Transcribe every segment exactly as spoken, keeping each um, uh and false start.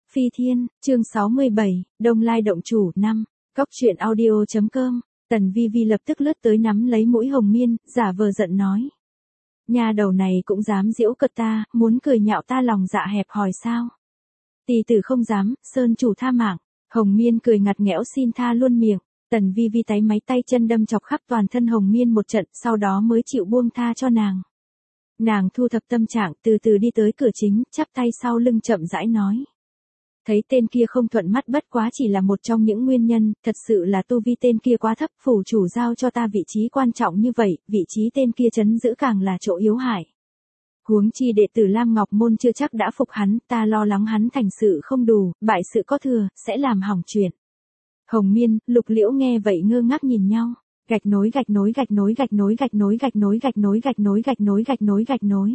Phi Thiên, chương sáu mươi bảy, Đông Lai động chủ năm, Cóc truyện audio.com, Tần Vi Vi lập tức lướt tới nắm lấy mũi Hồng Miên, giả vờ giận nói. Nhà đầu này cũng dám giễu cợt ta, muốn cười nhạo ta lòng dạ hẹp hòi sao? Tỳ tử không dám, Sơn chủ tha mạng. Hồng Miên cười ngặt nghẽo xin tha luôn miệng. Tần Vi Vi táy máy tay chân đâm chọc khắp toàn thân Hồng Miên một trận, sau đó mới chịu buông tha cho nàng. Nàng thu thập tâm trạng, từ từ đi tới cửa chính, chắp tay sau lưng chậm rãi nói. Thấy tên kia không thuận mắt bất quá chỉ là một trong những nguyên nhân, thật sự là tu vi tên kia quá thấp, phủ chủ giao cho ta vị trí quan trọng như vậy, vị trí tên kia trấn giữ càng là chỗ yếu hại. Huống chi đệ tử Lam Ngọc Môn chưa chắc đã phục hắn, ta lo lắng hắn thành sự không đủ, bại sự có thừa, sẽ làm hỏng chuyện. Hồng Miên, Lục Liễu nghe vậy ngơ ngác nhìn nhau, gạch nối gạch nối gạch nối gạch nối gạch nối gạch nối gạch nối gạch nối gạch nối gạch nối gạch nối.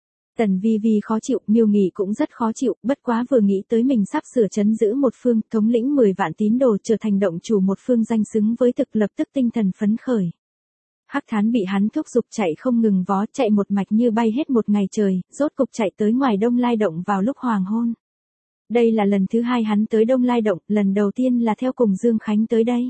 Tần Vi Vi khó chịu, Miêu Nghị cũng rất khó chịu, bất quá vừa nghĩ tới mình sắp sửa trấn giữ một phương, thống lĩnh mười vạn tín đồ trở thành động chủ một phương danh xứng với thực, lập tức tinh thần phấn khởi. Hắc Thán bị hắn thúc giục chạy không ngừng vó, chạy một mạch như bay hết một ngày trời, rốt cục chạy tới ngoài Đông Lai động vào lúc hoàng hôn. Đây là lần thứ hai hắn tới Đông Lai động, lần đầu tiên là theo cùng Dương Khánh tới đây.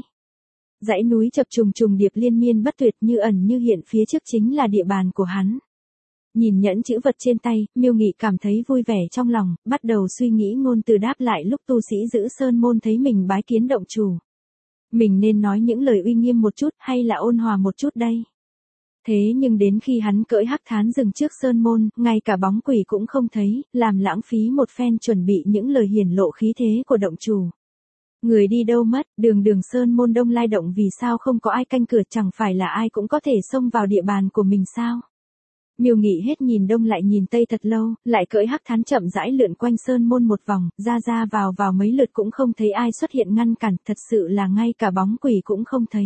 Dãy núi chập trùng trùng điệp liên miên bất tuyệt như ẩn như hiện, phía trước chính là địa bàn của hắn. Nhìn nhẫn chữ vật trên tay, Miêu Nghị cảm thấy vui vẻ trong lòng, bắt đầu suy nghĩ ngôn từ đáp lại lúc tu sĩ giữ sơn môn thấy mình bái kiến động chủ. Mình nên nói những lời uy nghiêm một chút hay là ôn hòa một chút đây? Thế nhưng đến khi hắn cưỡi Hắc Thán dừng trước sơn môn, ngay cả bóng quỷ cũng không thấy, làm lãng phí một phen chuẩn bị những lời hiển lộ khí thế của động chủ. Người đi đâu mất, đường đường sơn môn Đông Lai động vì sao không có ai canh cửa, chẳng phải là ai cũng có thể xông vào địa bàn của mình sao? Miêu Nghị hết nhìn đông lại nhìn tây thật lâu, lại cưỡi Hắc Thán chậm rãi lượn quanh sơn môn một vòng, ra ra vào vào mấy lượt cũng không thấy ai xuất hiện ngăn cản, thật sự là ngay cả bóng quỷ cũng không thấy.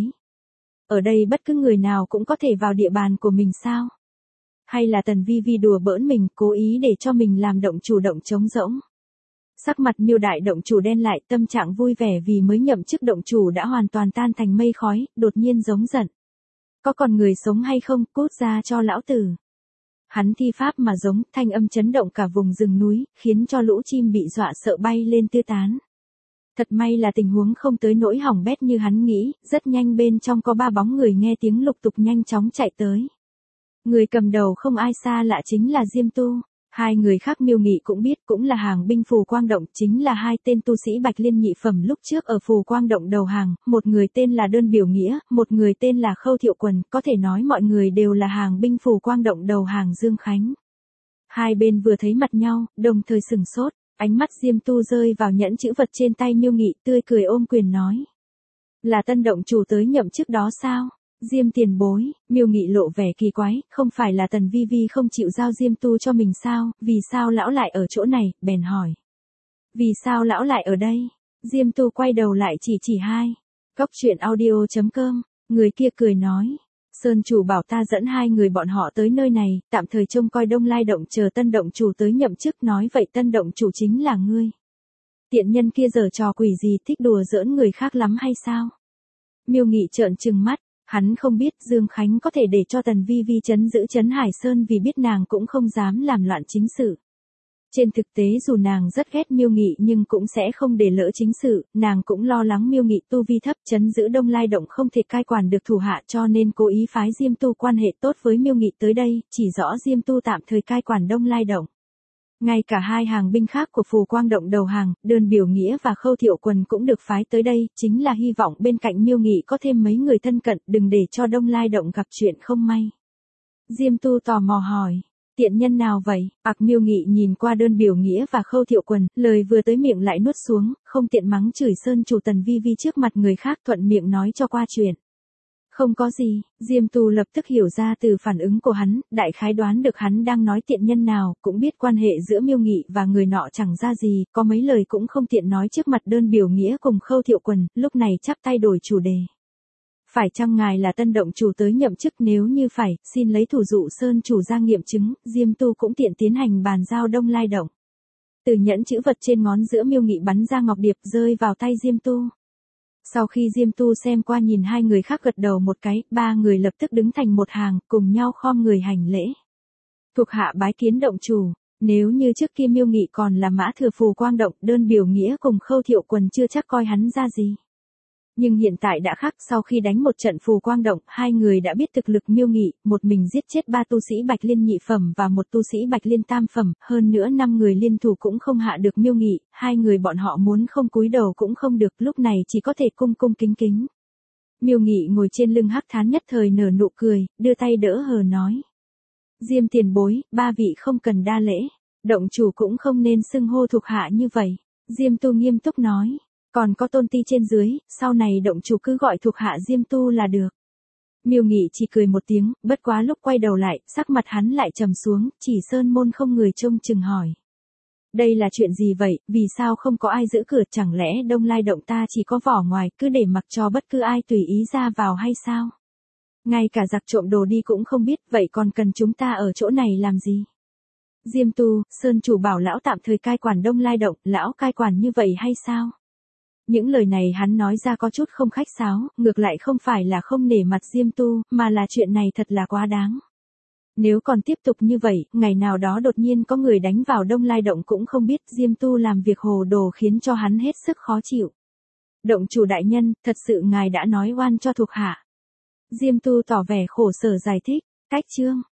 Ở đây bất cứ người nào cũng có thể vào địa bàn của mình sao? Hay là Tần Vi Vi đùa bỡn mình, cố ý để cho mình làm động chủ động trống rỗng? Sắc mặt Miêu đại động chủ đen lại, tâm trạng vui vẻ vì mới nhậm chức động chủ đã hoàn toàn tan thành mây khói, đột nhiên giống giận. Có còn người sống hay không, cút ra cho lão tử. Hắn thi pháp mà giống, thanh âm chấn động cả vùng rừng núi, khiến cho lũ chim bị dọa sợ bay lên tứ tán. Thật may là tình huống không tới nỗi hỏng bét như hắn nghĩ, rất nhanh bên trong có ba bóng người nghe tiếng lục tục nhanh chóng chạy tới. Người cầm đầu không ai xa lạ chính là Diêm Tu. Hai người khác Miêu Nghị cũng biết, cũng là hàng binh Phù Quang Động, chính là hai tên tu sĩ Bạch Liên nhị phẩm lúc trước ở Phù Quang Động đầu hàng, một người tên là Đơn Biểu Nghĩa, một người tên là Khâu Thiệu Quần, có thể nói mọi người đều là hàng binh Phù Quang Động đầu hàng Dương Khánh. Hai bên vừa thấy mặt nhau, đồng thời sừng sốt, ánh mắt Diêm Tu rơi vào nhẫn chữ vật trên tay Miêu Nghị, tươi cười ôm quyền nói. Là tân động chủ tới nhậm chức đó sao? Diêm tiền bối, Miêu Nghị lộ vẻ kỳ quái, không phải là Tần Vi Vi không chịu giao Diêm Tu cho mình sao, vì sao lão lại ở chỗ này, bèn hỏi. Vì sao lão lại ở đây? Diêm Tu quay đầu lại chỉ chỉ hai. Cóc truyện audio.com, người kia cười nói. Sơn chủ bảo ta dẫn hai người bọn họ tới nơi này, tạm thời trông coi Đông Lai động chờ tân động chủ tới nhậm chức, nói vậy tân động chủ chính là ngươi. Tiện nhân kia giở trò quỷ gì, thích đùa giỡn người khác lắm hay sao? Miêu Nghị trợn trừng mắt. Hắn không biết Dương Khánh có thể để cho Tần Vi Vi trấn giữ trấn Hải Sơn vì biết nàng cũng không dám làm loạn chính sự. Trên thực tế dù nàng rất ghét Miêu Nghị nhưng cũng sẽ không để lỡ chính sự, nàng cũng lo lắng Miêu Nghị tu vi thấp, trấn giữ Đông Lai động không thể cai quản được thủ hạ, cho nên cố ý phái Diêm Tu quan hệ tốt với Miêu Nghị tới đây, chỉ rõ Diêm Tu tạm thời cai quản Đông Lai động. Ngay cả hai hàng binh khác của Phù Quang Động đầu hàng, Đơn Biểu Nghĩa và Khâu Thiệu Quần cũng được phái tới đây, chính là hy vọng bên cạnh Miêu Nghị có thêm mấy người thân cận, đừng để cho Đông Lai động gặp chuyện không may. Diêm Tu tò mò hỏi, tiện nhân nào vậy? Ặc Miêu Nghị nhìn qua Đơn Biểu Nghĩa và Khâu Thiệu Quần, lời vừa tới miệng lại nuốt xuống, không tiện mắng chửi Sơn chủ Tần Vi Vi trước mặt người khác, thuận miệng nói cho qua chuyện. Không có gì, Diêm Tu lập tức hiểu ra từ phản ứng của hắn, đại khái đoán được hắn đang nói tiện nhân nào, cũng biết quan hệ giữa Miêu Nghị và người nọ chẳng ra gì, có mấy lời cũng không tiện nói trước mặt Đơn Biểu Nghĩa cùng Khâu Thiệu Quần, lúc này chắp tay đổi chủ đề. Phải chăng ngài là tân động chủ tới nhậm chức, nếu như phải, xin lấy thủ dụ Sơn chủ ra nghiệm chứng, Diêm Tu cũng tiện tiến hành bàn giao Đông Lai động. Từ nhẫn chữ vật trên ngón giữa Miêu Nghị bắn ra ngọc điệp rơi vào tay Diêm Tu. Sau khi Diêm Tu xem qua nhìn hai người khác gật đầu một cái, ba người lập tức đứng thành một hàng, cùng nhau khom người hành lễ. Thuộc hạ bái kiến động chủ. Nếu như trước kia Miêu Nghị còn là Mã Thừa Phù Quang Động, đơn biểu nghĩa cùng Khâu Thiệu Quần chưa chắc coi hắn ra gì. Nhưng hiện tại đã khác, sau khi đánh một trận Phù Quang Động, hai người đã biết thực lực Miêu Nghị, một mình giết chết ba tu sĩ Bạch Liên nhị phẩm và một tu sĩ Bạch Liên tam phẩm, hơn nữa năm người liên thủ cũng không hạ được Miêu Nghị, hai người bọn họ muốn không cúi đầu cũng không được, lúc này chỉ có thể cung cung kính kính. Miêu Nghị ngồi trên lưng Hắc Thán nhất thời nở nụ cười, đưa tay đỡ hờ nói. Diêm tiền bối, ba vị không cần đa lễ, động chủ cũng không nên xưng hô thuộc hạ như vậy. Diêm Tu nghiêm túc nói, còn có tôn ti trên dưới, sau này động chủ cứ gọi thuộc hạ Diêm Tu là được. Miêu Nghị chỉ cười một tiếng, bất quá lúc quay đầu lại, sắc mặt hắn lại trầm xuống, chỉ sơn môn không người trông chừng hỏi. Đây là chuyện gì vậy, vì sao không có ai giữ cửa, chẳng lẽ Đông Lai động ta chỉ có vỏ ngoài, cứ để mặc cho bất cứ ai tùy ý ra vào hay sao? Ngay cả giặc trộm đồ đi cũng không biết, vậy còn cần chúng ta ở chỗ này làm gì? Diêm Tu, Sơn chủ bảo lão tạm thời cai quản Đông Lai động, lão cai quản như vậy hay sao? Những lời này hắn nói ra có chút không khách sáo, ngược lại không phải là không nể mặt Diêm Tu, mà là chuyện này thật là quá đáng. Nếu còn tiếp tục như vậy, ngày nào đó đột nhiên có người đánh vào Đông Lai động cũng không biết, Diêm Tu làm việc hồ đồ khiến cho hắn hết sức khó chịu. Động chủ đại nhân, thật sự ngài đã nói oan cho thuộc hạ. Diêm Tu tỏ vẻ khổ sở giải thích, cách chương.